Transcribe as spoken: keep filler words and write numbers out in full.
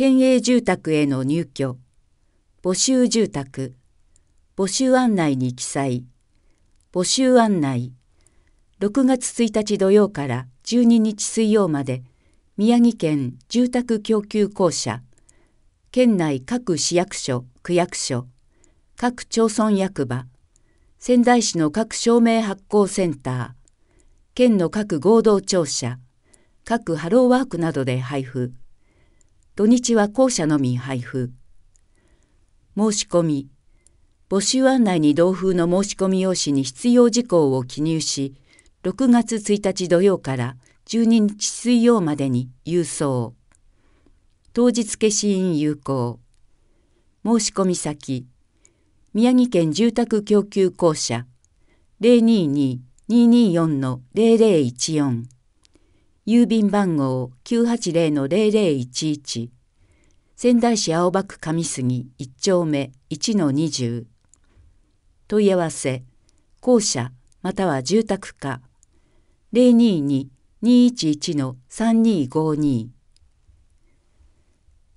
県営住宅への入居、募集住宅、募集案内に記載、募集案内、ろくがつついたち土曜からじゅうににち水曜まで、宮城県住宅供給公社、県内各市役所、区役所、各町村役場、仙台市の各証明発行センター、県の各合同庁舎、各ハローワークなどで配布。土日は公社のみ配布。申し込み。募集案内に同封の申し込み用紙に必要事項を記入し、ろくがつついたち土曜からじゅうににち水曜までに郵送。当日消印有効。申し込み先。宮城県住宅供給公社 ゼロにーにーにーにーよんのゼロゼロいちよん 郵便番号 きゅうはちゼロのゼロゼロいちいち 仙台市青葉区上杉いちちょうめ いちのにじゅう 問い合わせ公社または住宅課 ゼロにーにーにーいちいちのさんにーごにー